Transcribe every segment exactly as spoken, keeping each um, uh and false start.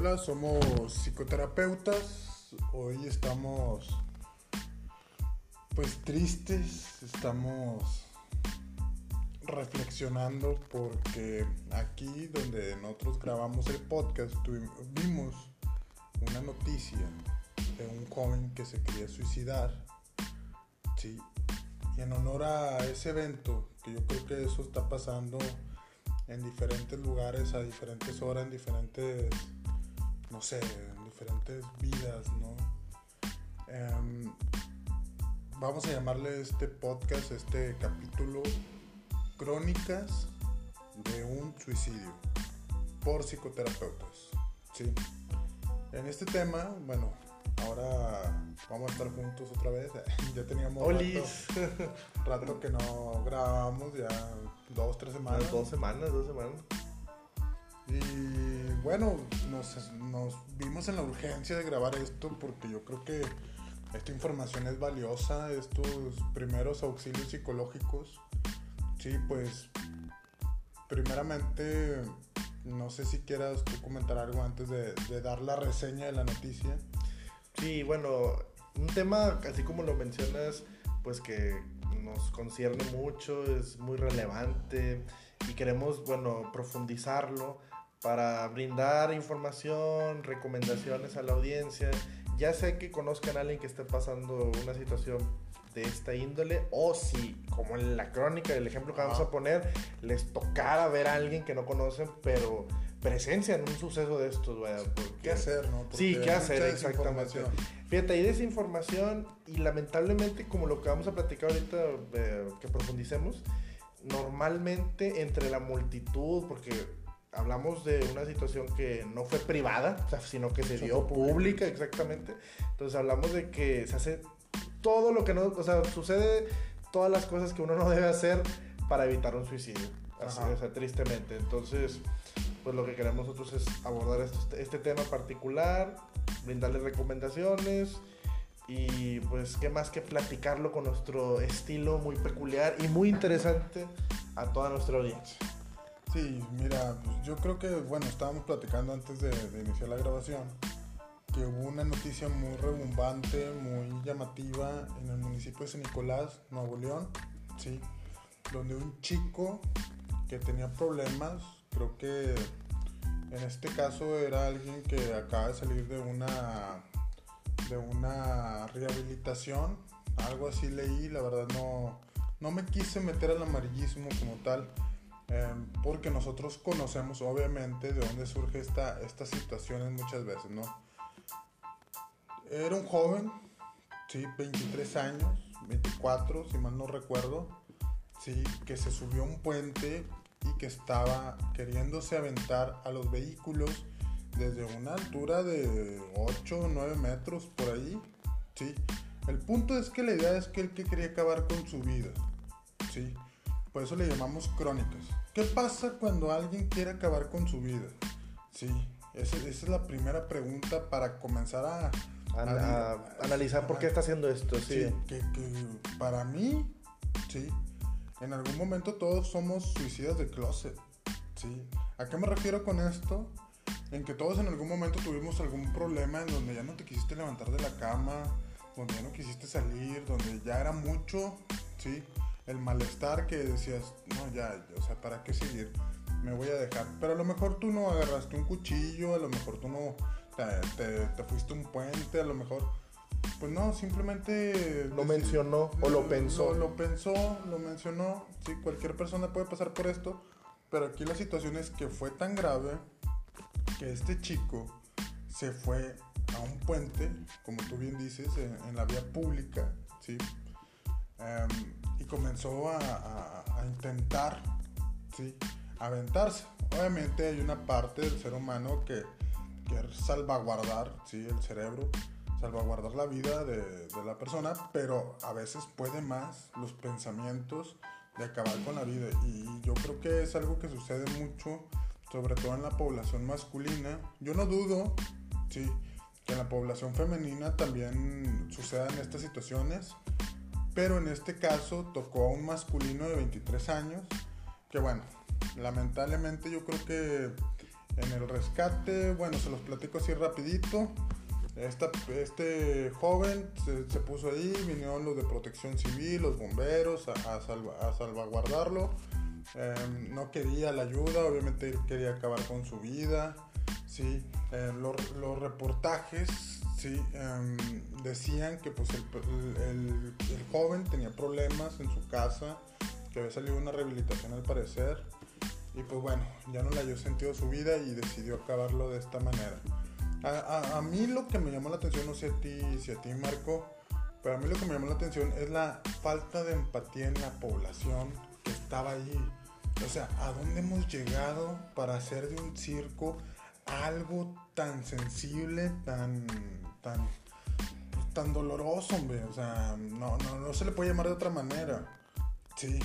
Hola, somos psicoterapeutas. Hoy estamos pues tristes, estamos reflexionando porque aquí donde nosotros grabamos el podcast tuvimos, vimos una noticia de un joven que se quería suicidar, sí, y en honor a ese evento, que yo creo que eso está pasando en diferentes lugares, a diferentes horas, en diferentes, no sé, en diferentes vidas, ¿no? Um, vamos a llamarle este podcast, este capítulo, Crónicas de un suicidio, por psicoterapeutas, ¿sí? En este tema, bueno, ahora vamos a estar juntos otra vez. Ya teníamos rato, rato que no grabábamos, ya dos, tres semanas. Dos semanas, dos semanas. Y bueno, nos, nos vimos en la urgencia de grabar esto porque yo creo que esta información es valiosa, estos primeros auxilios psicológicos. Sí, pues, primeramente, no sé si quieras tú comentar algo antes de, de dar la reseña de la noticia. Sí, bueno, un tema, así como lo mencionas, pues que nos concierne mucho, es muy relevante y queremos, bueno, profundizarlo para brindar información, recomendaciones a la audiencia, ya sea que conozcan a alguien que esté pasando una situación de esta índole, o si, como en la crónica, el ejemplo que vamos a poner, les tocara ver a alguien que no conocen, pero presencia en un suceso de estos, vaya. Porque, ¿Qué hacer, no? Porque sí, ¿qué hacer? Exactamente. Fíjate, hay desinformación y lamentablemente, como lo que vamos a platicar ahorita, eh, que profundicemos, normalmente entre la multitud, porque hablamos de una situación que no fue privada, o sea, sino que se dio pública, exactamente. Entonces hablamos de que se hace todo lo que no, o sea, sucede todas las cosas que uno no debe hacer para evitar un suicidio. Así, o sea, tristemente. Entonces, pues lo que queremos nosotros es abordar este, este tema particular, brindarles recomendaciones y pues qué más que platicarlo con nuestro estilo muy peculiar y muy interesante a toda nuestra audiencia. Sí, mira, yo creo que, bueno, estábamos platicando antes de, de iniciar la grabación que hubo una noticia muy rebumbante, muy llamativa en el municipio de San Nicolás, Nuevo León, sí, donde un chico que tenía problemas, creo que en este caso era alguien que acaba de salir de una de una rehabilitación, algo así leí, la verdad no, no me quise meter al amarillismo como tal, eh, porque nosotros conocemos obviamente de dónde surge esta, estas situaciones muchas veces, ¿no? Era un joven, sí, veintitrés años, veinticuatro, si mal no recuerdo, sí, que se subió a un puente y que estaba queriéndose aventar a los vehículos desde una altura de ocho o nueve metros por ahí, sí. El punto es que la idea es que él que quería acabar con su vida, sí. Por eso le llamamos crónicas. ¿Qué pasa cuando alguien quiere acabar con su vida? Sí, esa, esa es la primera pregunta para comenzar a A, a, a analizar por qué está haciendo esto, sí. Sí, que, que para mí, sí, en algún momento todos somos suicidas de closet, sí. ¿A qué me refiero con esto? En que todos en algún momento tuvimos algún problema en donde ya no te quisiste levantar de la cama, donde ya no quisiste salir, donde ya era mucho, sí, el malestar que decías, no, ya, o sea, ¿para qué seguir? Me voy a dejar. Pero a lo mejor tú no agarraste un cuchillo, a lo mejor tú no Te, te, te fuiste a un puente, a lo mejor, pues no, simplemente lo mencionó o lo pensó. Lo, lo pensó, lo mencionó, sí, cualquier persona puede pasar por esto, pero aquí la situación es que fue tan grave que este chico se fue a un puente, como tú bien dices, en, en la vía pública, sí, um, y comenzó a, a, a intentar, sí, aventarse. Obviamente hay una parte del ser humano que que salvaguardar, sí, el cerebro, salvaguardar la vida de, de la persona, pero a veces puede más los pensamientos de acabar con la vida, y yo creo que es algo que sucede mucho, sobre todo en la población masculina. Yo no dudo, sí, que en la población femenina también sucedan estas situaciones, pero en este caso tocó a un masculino de veintitrés años, que bueno, lamentablemente yo creo que En el rescate, bueno, se los platico así rapidito. Esta, este joven se, se puso ahí, vinieron los de protección civil, los bomberos a, a, salva, a salvaguardarlo. Eh, no quería la ayuda, obviamente él quería acabar con su vida. Sí, eh, los, los reportajes sí, eh, decían que pues, el, el, el joven tenía problemas en su casa, que había salido una rehabilitación al parecer. Y pues bueno, ya no le halló sentido a su vida y decidió acabarlo de esta manera. A, a, a mí lo que me llamó la atención, no sé a ti, si a ti Marco, pero a mí lo que me llamó la atención es la falta de empatía en la población que estaba ahí. O sea, ¿a dónde hemos llegado para hacer de un circo algo tan sensible, tan, tan, tan doloroso, hombre? O sea, no, no, no se le puede llamar de otra manera. Sí.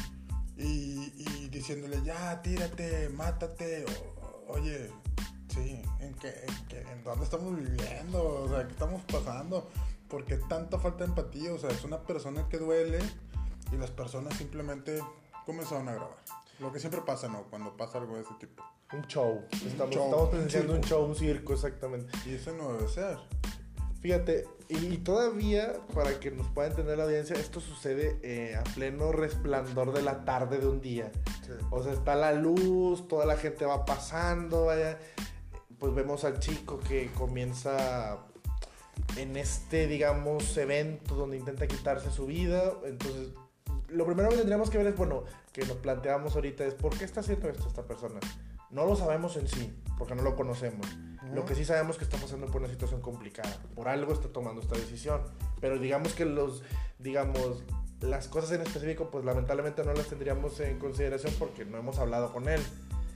Y, y diciéndole, ya, tírate, mátate, o, oye, sí, ¿en qué, en qué, en dónde estamos viviendo? O sea, ¿qué estamos pasando? ¿Por qué tanta falta de empatía? O sea, es una persona que duele y las personas simplemente comenzaron a grabar. Lo que siempre pasa, ¿no? Cuando pasa algo de ese tipo. Un show. Estamos, un show, estamos presenciando un, un show, un circo, exactamente. Y eso no debe ser. Fíjate, y todavía, para que nos pueda entender la audiencia, esto sucede eh, a pleno resplandor de la tarde de un día. Sí. O sea, está la luz, toda la gente va pasando, vaya. Pues vemos al chico que comienza en este, digamos, evento donde intenta quitarse su vida. Entonces, lo primero que tendríamos que ver es, bueno, que nos planteamos ahorita es, ¿por qué está haciendo esto esta persona? No lo sabemos en sí, porque no lo conocemos. Uh-huh. Lo que sí sabemos es que está pasando por una situación complicada. Por algo está tomando esta decisión. Pero digamos que los, digamos, las cosas en específico, pues lamentablemente no las tendríamos en consideración porque no hemos hablado con él.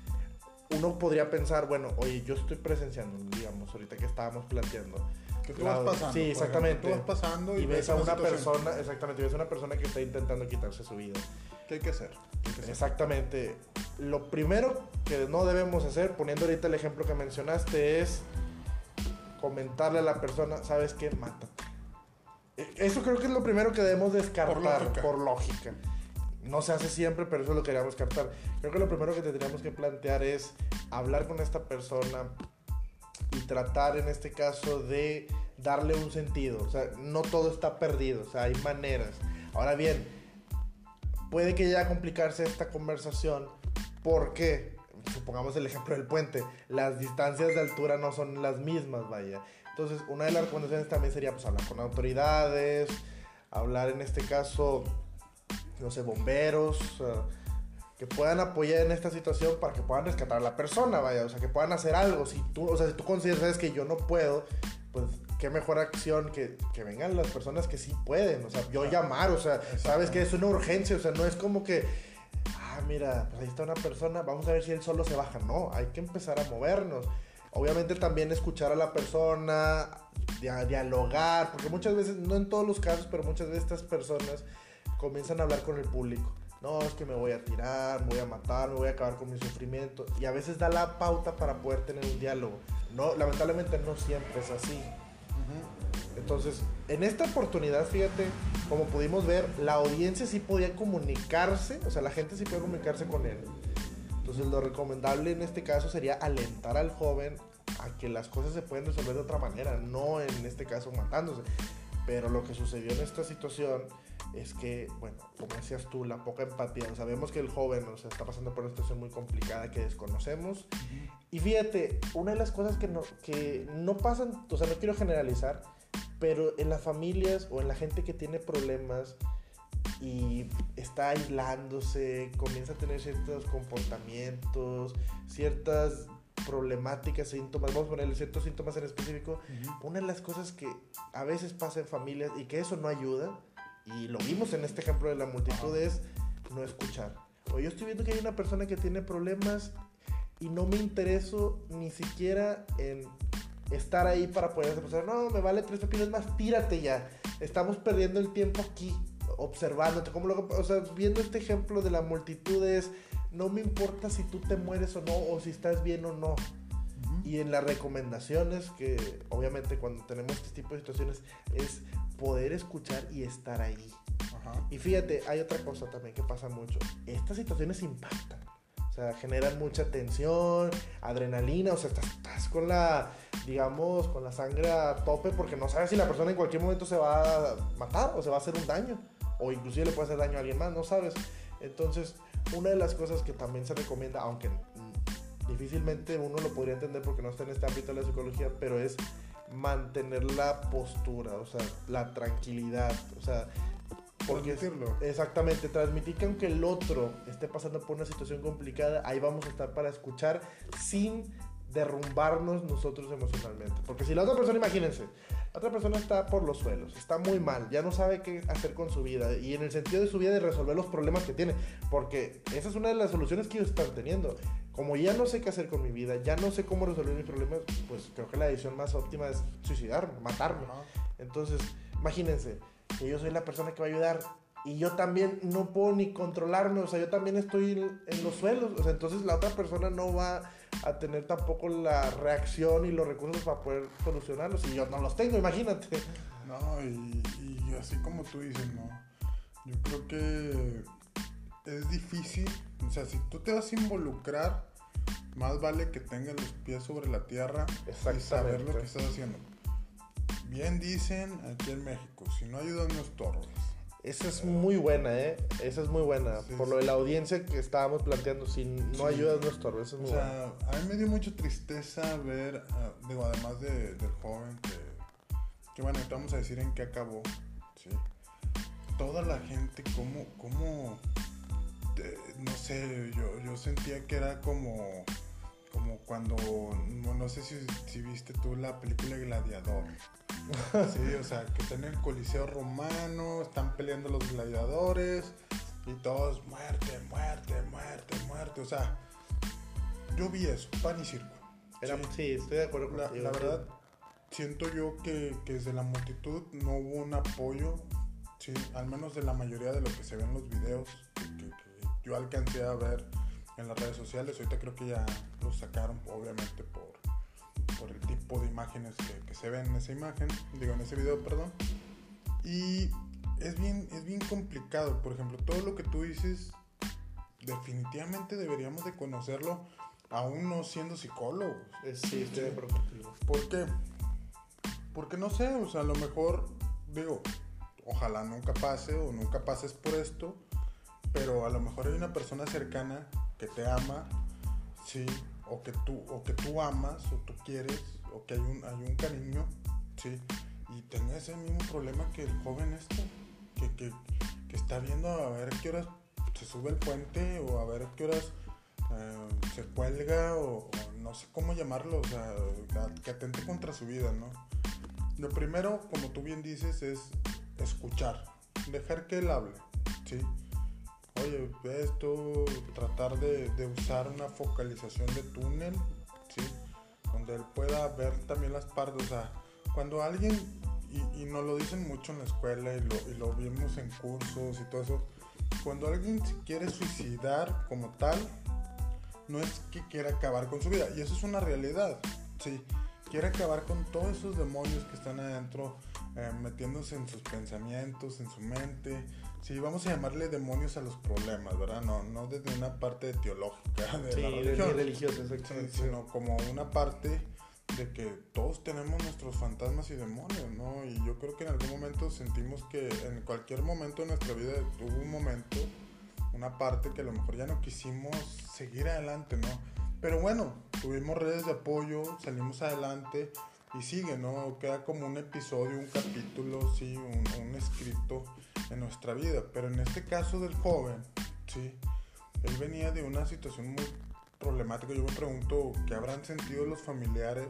Uno podría pensar, bueno, oye, yo estoy presenciando, digamos, ahorita que estábamos planteando. Que tú vas pasando. Sí, exactamente. Ejemplo, tú vas pasando y, y ves a una situación. persona, exactamente, ves a una persona que está intentando quitarse su vida. ¿Qué hay que hacer? ¿Qué hay que hacer? Exactamente. Lo primero que no debemos hacer, poniendo ahorita el ejemplo que mencionaste, es comentarle a la persona, ¿sabes qué? Mátate. Eso creo que es lo primero que debemos descartar por lógica. Por lógica. No se hace siempre, pero eso es lo que queríamos descartar. Creo que lo primero que tendríamos que plantear es hablar con esta persona y tratar en este caso de darle un sentido. O sea, no todo está perdido, o sea, hay maneras. Ahora bien, puede que llegue a complicarse esta conversación porque, supongamos el ejemplo del puente, las distancias de altura no son las mismas, vaya. Entonces, una de las recomendaciones también sería pues hablar con autoridades, hablar en este caso, no sé, bomberos, uh, que puedan apoyar en esta situación para que puedan rescatar a la persona, vaya, o sea, que puedan hacer algo. Si tú, o sea, si tú consideras que yo no puedo, pues qué mejor acción que, que vengan las personas que sí pueden, o sea, yo llamar, o sea, sabes que es una urgencia, o sea, no es como que, ah, mira, pues ahí está una persona, vamos a ver si él solo se baja, no, hay que empezar a movernos. Obviamente también escuchar a la persona, dia- dialogar, porque muchas veces, no en todos los casos, pero muchas veces estas personas comienzan a hablar con el público. No, es que me voy a tirar, me voy a matar, me voy a acabar con mi sufrimiento. Y a veces da la pauta para poder tener un diálogo. No, lamentablemente no siempre es así. Uh-huh. Entonces, en esta oportunidad, fíjate, como pudimos ver, la audiencia sí podía comunicarse, o sea, la gente sí podía comunicarse con él. Entonces, lo recomendable en este caso sería alentar al joven a que las cosas se pueden resolver de otra manera, no en este caso matándose. Pero lo que sucedió en esta situación es que, bueno, como decías tú, la poca empatía. O sea, vemos que el joven, o sea, está pasando por una situación muy complicada que desconocemos. Uh-huh. Y fíjate, una de las cosas que no, que no pasan, o sea, no quiero generalizar, pero en las familias o en la gente que tiene problemas y está aislándose, comienza a tener ciertos comportamientos, ciertas problemáticas, síntomas, vamos a ponerle ciertos síntomas en específico. Uh-huh. Una de las cosas que a veces pasa en familias y que eso no ayuda, y lo vimos en este ejemplo de la multitud, es no escuchar. O yo estoy viendo que hay una persona que tiene problemas y no me intereso ni siquiera en estar ahí para poder hacer, no, me vale tres pepinos más, tírate ya. Estamos perdiendo el tiempo aquí, observándote, como lo, o sea, viendo este ejemplo de la multitud es, no me importa si tú te mueres o no, o si estás bien o no. Uh-huh. Y en las recomendaciones, que obviamente cuando tenemos este tipo de situaciones, es poder escuchar y estar ahí. Uh-huh. Y fíjate, hay otra cosa también que pasa mucho. Estas situaciones impactan. O O sea, generan mucha tensión, adrenalina, o sea, estás, estás con la, digamos, con la sangre a tope porque no sabes si la persona en cualquier momento se va a matar o se va a hacer un daño, o inclusive le puede hacer daño a alguien más, no sabes. Entonces, una de las cosas que también se recomienda, aunque difícilmente uno lo podría entender porque no está en este ámbito de la psicología, pero es mantener la postura, o sea, la tranquilidad, o sea, porque transmitirlo. Exactamente, transmitir que aunque el otro esté pasando por una situación complicada, ahí vamos a estar para escuchar sin derrumbarnos nosotros emocionalmente. Porque si la otra persona, imagínense, la otra persona está por los suelos, está muy mal, ya no sabe qué hacer con su vida, y en el sentido de su vida de resolver los problemas que tiene, porque esa es una de las soluciones que ellos están teniendo. Como ya no sé qué hacer con mi vida, ya no sé cómo resolver mis problemas, pues creo que la decisión más óptima es suicidarme, matarme. Entonces, imagínense que yo soy la persona que va a ayudar y yo también no puedo ni controlarme, o sea, yo también estoy en, en los suelos, o sea, entonces la otra persona no va a tener tampoco la reacción y los recursos para poder solucionarlos, y yo no los tengo, imagínate. No, y, y así como tú dices, ¿no? Yo creo que es difícil, o sea, si tú te vas a involucrar, más vale que tengas los pies sobre la tierra y saber lo que estás haciendo. Bien dicen aquí en México, si no ayudas no estorbas. Esa es muy buena, ¿eh? Esa es muy buena. Sí, Por sí. lo de la audiencia que estábamos planteando, si no sí. ayudas no estorbas, esa es muy o sea, buena. A mí me dio mucha tristeza ver, uh, digo, además de, del joven que, que bueno, te vamos a decir en qué acabó, ¿sí? Toda la gente, como, como eh, no sé, yo, yo sentía que era como... como cuando, no, no sé si, si viste tú la película Gladiador. Sí, o sea, que están en el Coliseo Romano, están peleando los gladiadores y todos muerte, muerte, muerte, muerte. O sea, yo vi eso, pan y circo. Era, sí, sí, estoy de acuerdo la, contigo. La verdad, siento yo que, que desde la multitud no hubo un apoyo, sí, al menos de la mayoría de lo que se ve en los videos que, que, que yo alcancé a ver en las redes sociales. Ahorita creo que ya los sacaron, obviamente, por, por el tipo de imágenes que, que se ven en esa imagen, digo, en ese video, perdón. Y es bien, es bien complicado. Por ejemplo, todo lo que tú dices, definitivamente deberíamos de conocerlo, aún no siendo psicólogos. Sí, estoy de acuerdo contigo. ¿Por qué? Porque no sé, o sea, a lo mejor, digo, ojalá nunca pase o nunca pases por esto, pero a lo mejor hay una persona cercana que te ama, sí, o que tú, o que tú amas, o tú quieres, o que hay un, hay un cariño, sí, y tenga ese mismo problema que el joven este, que, que, que está viendo a ver qué horas se sube el puente, o a ver qué horas eh, se cuelga, o, o no sé cómo llamarlo, o sea, que atente contra su vida, ¿no? Lo primero, como tú bien dices, es escuchar, dejar que él hable, sí. Oye, esto, tratar de, de usar una focalización de túnel, ¿sí? Donde él pueda ver también las partes, o sea, cuando alguien, y, y nos lo dicen mucho en la escuela y lo, y lo vimos en cursos y todo eso, cuando alguien se quiere suicidar como tal, no es que quiera acabar con su vida, y eso es una realidad, ¿sí? Quiere acabar con todos esos demonios que están adentro, eh, metiéndose en sus pensamientos, en su mente. Sí, vamos a llamarle demonios a los problemas, ¿verdad? No, no desde una parte teológica de sí, la religión. Sí, religiosa, exactamente. Sí, sino como una parte de que todos tenemos nuestros fantasmas y demonios, ¿no? Y yo creo que en algún momento sentimos que en cualquier momento de nuestra vida hubo un momento, una parte que a lo mejor ya no quisimos seguir adelante, ¿no? Pero bueno, tuvimos redes de apoyo, salimos adelante y sigue, ¿no? Queda como un episodio, un capítulo, sí, un, un escrito en nuestra vida. Pero en este caso del joven, sí, él venía de una situación muy problemática. Yo me pregunto qué habrán sentido los familiares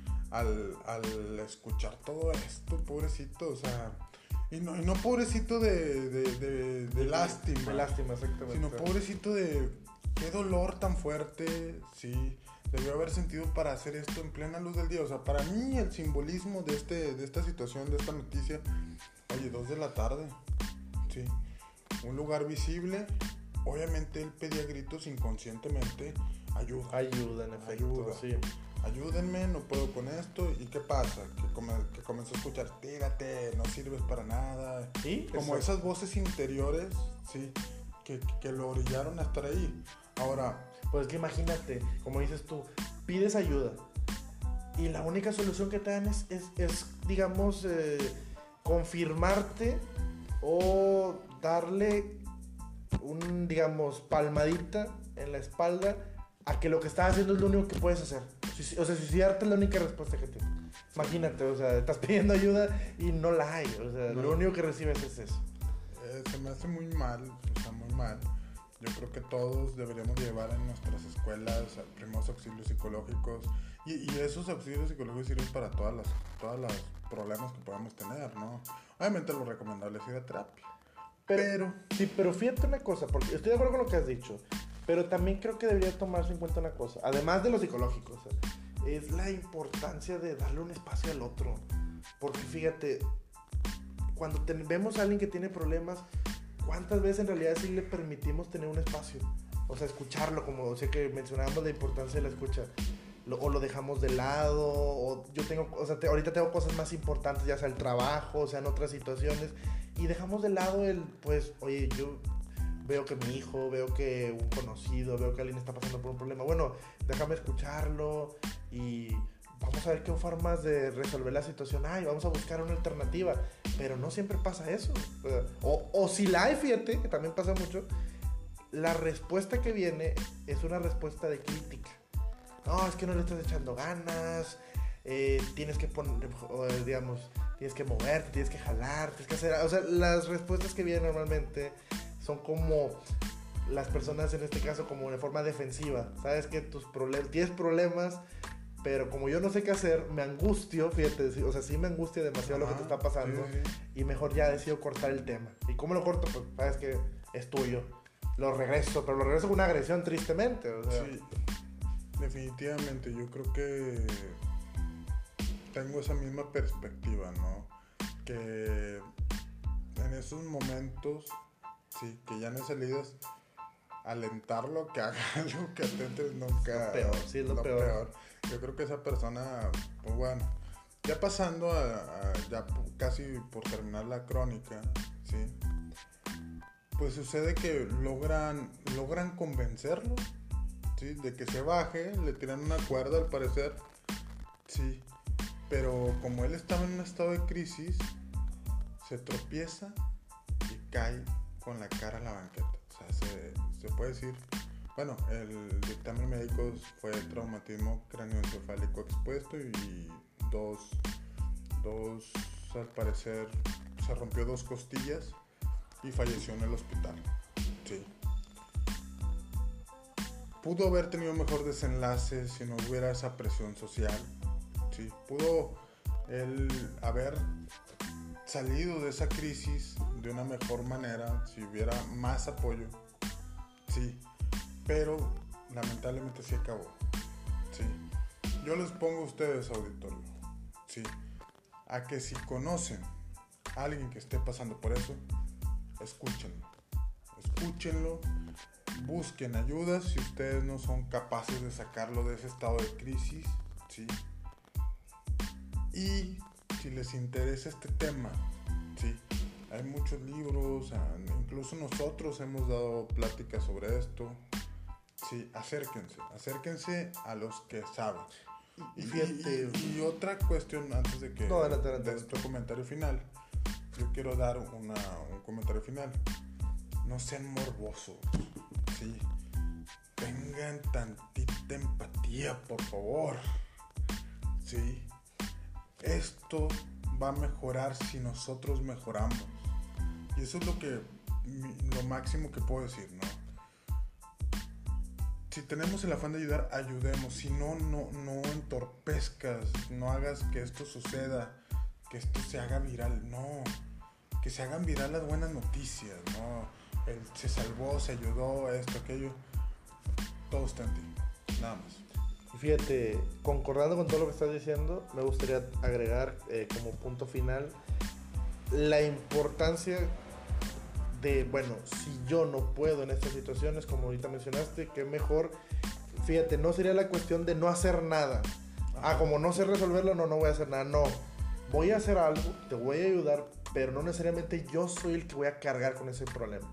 al, al escuchar todo esto, pobrecito, o sea, y no, y no pobrecito de, de, de, de lástima, de lástima, exactamente, sino pobrecito de qué dolor tan fuerte, sí, debió haber sentido para hacer esto en plena luz del día. O sea, para mí el simbolismo de, este, de esta situación, de esta noticia, oye, dos de la tarde, sí, un lugar visible, obviamente él pedía gritos inconscientemente, ayuda. Ayuda, en efecto, ayuda. Sí. Ayúdenme, no puedo con esto. ¿Y qué pasa? Que, come, que comenzó a escuchar, tírate, no sirves para nada. ¿Sí? Como Exacto. Esas voces interiores, sí, que, que lo orillaron a estar ahí. Ahora, pues es que imagínate, como dices tú, pides ayuda y la única solución que te dan es, es, es digamos, eh, confirmarte o darle un, digamos, palmadita en la espalda a que lo que estás haciendo es lo único que puedes hacer. O sea, suicidarte es la única respuesta que tienes. Imagínate, o sea, estás pidiendo ayuda y no la hay. O sea, no. Lo único que recibes es eso. Eh, se me hace muy mal, o sea, muy mal. Yo creo que todos deberíamos llevar en nuestras escuelas primeros auxilios psicológicos. Y, y esos auxilios psicológicos sirven para todas las, todas los problemas que podamos tener, ¿no? Obviamente lo recomendable es ir a terapia. Pero, pero... Sí, pero fíjate una cosa, porque estoy de acuerdo con lo que has dicho. Pero también creo que debería tomarse en cuenta una cosa, además de lo psicológico, o sea, es la importancia de darle un espacio al otro. Porque fíjate, cuando ten, vemos a alguien que tiene problemas, ¿cuántas veces en realidad sí le permitimos tener un espacio? O sea, escucharlo, como o sea, que mencionábamos la importancia de la escucha. Lo, o lo dejamos de lado, o yo tengo, o sea, te, ahorita tengo cosas más importantes, ya sea el trabajo, o sea, en otras situaciones, y dejamos de lado el, pues, oye, yo... veo que mi hijo, veo que un conocido, veo que alguien está pasando por un problema. Bueno, déjame escucharlo y vamos a ver qué formas de resolver la situación hay. Vamos a buscar una alternativa. Pero no siempre pasa eso. O, o si la hay, fíjate, que también pasa mucho, la respuesta que viene es una respuesta de crítica. No, es que no le estás echando ganas, eh, tienes que poner, digamos, tienes que moverte, tienes que jalar, tienes que hacer... O sea, las respuestas que vienen normalmente... son como las personas en este caso como de forma defensiva. Sabes que tus problemas, tienes problemas, pero como yo no sé qué hacer, me angustio, fíjate, o sea, sí me angustia demasiado. Ajá, lo que te está pasando, sí, sí. Y mejor ya decido cortar el tema. ¿Y cómo lo corto? Pues sabes que es tuyo. Lo regreso, pero lo regreso con una agresión tristemente. O sea. Sí, definitivamente. Yo creo que tengo esa misma perspectiva, ¿no? Que en esos momentos... sí, que ya no hay salidas, alentarlo, que haga algo que atente nunca. Lo peor, sí, es lo, lo peor. peor. Yo creo que esa persona, pues bueno, ya pasando a, a ya casi por terminar la crónica, ¿sí? Pues sucede que logran, logran convencerlo, ¿sí? De que se baje, le tiran una cuerda al parecer, sí. Pero como él estaba en un estado de crisis, se tropieza y cae con la cara a la banqueta. O sea, se, se puede decir, bueno, el dictamen médico fue traumatismo cráneoencefálico expuesto y dos, dos, al parecer, se rompió dos costillas y falleció en el hospital. Sí. Pudo haber tenido mejor desenlace si no hubiera esa presión social. Sí. Pudo él haber salido de esa crisis de una mejor manera si hubiera más apoyo, sí, pero lamentablemente sí acabó, sí. Yo les pongo a ustedes, auditorio, sí, a que si conocen a alguien que esté pasando por eso, escúchenlo, escúchenlo, busquen ayuda si ustedes no son capaces de sacarlo de ese estado de crisis, sí, y si les interesa este tema, sí, hay muchos libros, incluso nosotros hemos dado pláticas sobre esto, sí, acérquense, acérquense a los que saben. Y, fíjate, y, y, y otra cuestión antes de que no, adelante, adelante, de este comentario final, yo quiero dar una, un comentario final. No sean morbosos, sí, tengan tantita empatía, por favor, sí. Esto va a mejorar si nosotros mejoramos. Y eso es lo que lo máximo que puedo decir, ¿no? Si tenemos el afán de ayudar, ayudemos. Si no, no, no entorpezcas, no hagas que esto suceda, que esto se haga viral. No, que se hagan viral las buenas noticias, ¿no? El, se salvó, se ayudó, esto, aquello. Todo está en ti, nada más. Fíjate, concordando con todo lo que estás diciendo, me gustaría agregar eh, como punto final la importancia de, bueno, si yo no puedo en estas situaciones, como ahorita mencionaste, que mejor, fíjate, no sería la cuestión de no hacer nada. Ah, como no sé resolverlo, no, no voy a hacer nada. No, voy a hacer algo, te voy a ayudar, pero no necesariamente yo soy el que voy a cargar con ese problema.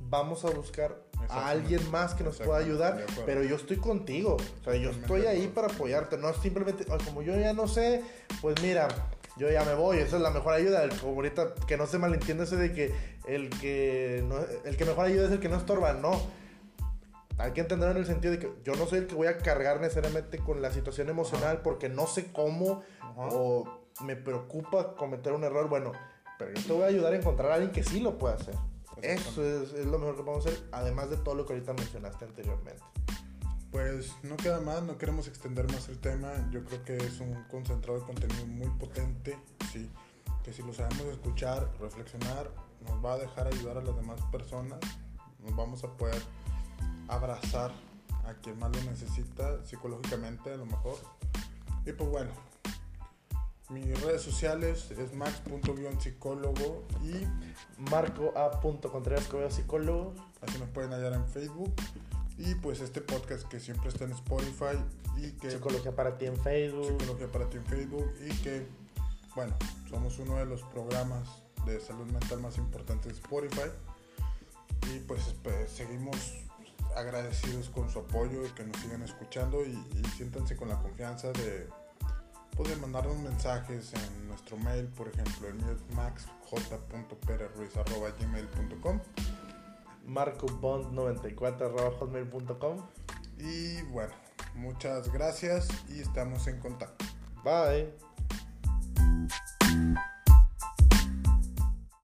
vamos a buscar a alguien más que nos pueda ayudar, pero yo estoy contigo, o sea, yo estoy ahí para apoyarte, no simplemente, como yo ya no sé, pues mira, yo ya me voy, esa es la mejor ayuda, como ahorita, que no se malentienda ese de que el que, no, el que mejor ayuda es el que no estorba, no, hay que entender en el sentido de que yo no soy el que voy a cargar necesariamente con la situación emocional, ajá, porque no sé cómo, ajá, o me preocupa cometer un error, bueno, pero yo te voy a ayudar a encontrar a alguien que sí lo pueda hacer. Eso es, es lo mejor que podemos hacer, además de todo lo que ahorita mencionaste anteriormente. Pues no queda más, no queremos extender más el tema. Yo creo que es un concentrado de contenido muy potente, sí, que si lo sabemos escuchar, reflexionar, nos va a dejar ayudar a las demás personas, nos vamos a poder abrazar a quien más lo necesita psicológicamente, a lo mejor. Y pues bueno, mis redes sociales es max punto guion psicólogo y marco a punto contreras psicólogo. Así nos pueden hallar en Facebook. Y pues este podcast que siempre está en Spotify y que Psicología para ti en Facebook. Psicología para ti en Facebook y que, bueno, somos uno de los programas de salud mental más importantes de Spotify. Y pues, pues seguimos agradecidos con su apoyo y que nos sigan escuchando y, y siéntanse con la confianza de pueden mandarnos mensajes en nuestro mail, por ejemplo, el mío es max j punto perez arroba gmail punto com, marcobond noventa y cuatro arroba hotmail punto com. Y bueno, muchas gracias y estamos en contacto. Bye.